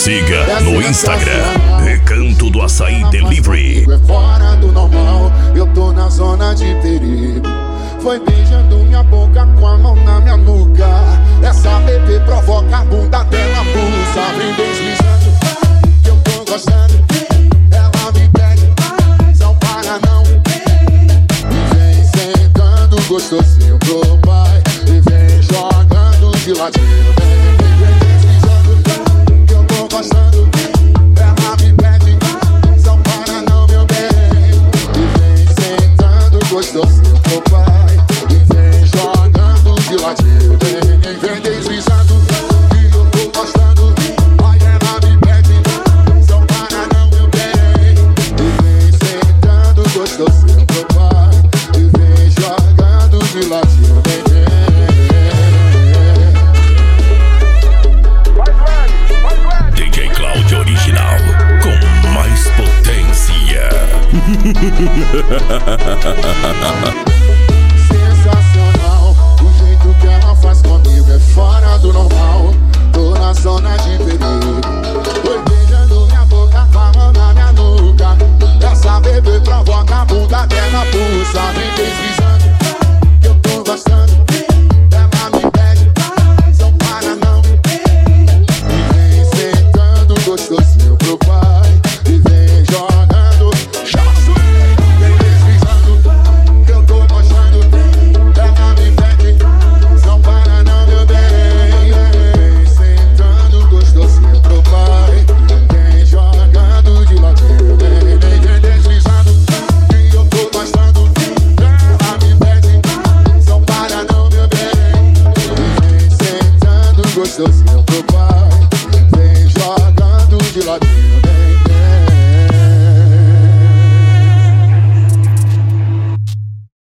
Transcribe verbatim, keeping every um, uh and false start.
siga no Instagram, Recanto do Açaí Delivery. É fora do normal, eu tô na zona de perigo. Foi beijando minha boca com a mão na minha nuca. Essa bebê provoca a bunda dela, pulsa. Vem deslizando, que eu tô gostando. Ela me pede, não para não. E vem sentando gostosinho pro pai. E vem jogando de ladinho. Vem, vem deslizando, que eu tô gostando. Ela me pede, não para não, meu bem. E vem sentando gostosinho pro pai. De ladinho, vem, vem deslizando, que eu tô gostando. Aí ela me pede, não para não, meu bem. E vem sentando gostosinho pro pai. E vem jogando de ladinho, vem, vem. D J Cláudio Original, com mais potência. Sensacional, o jeito que ela faz comigo é fora do normal. Tô na zona de perigo. Foi beijando minha boca com a mão na minha nuca. Essa bebê provoca a bunda dela, pulsa. Vem deslizando, que eu tô gostando. Ela me pede, não para não. E vem sentando gostosinho pro pai. E vem jogando, chama a sua. Vem deslizando, que eu tô gostando. Ela me pede, não para não, meu bem. Vem sentando gostosinho pro pai. Vem jogando de ladinho. Vem, vem, vem deslizando, que eu tô gostando. Ela me pede, não para não, meu bem. Vem sentando gostosinho pro pai.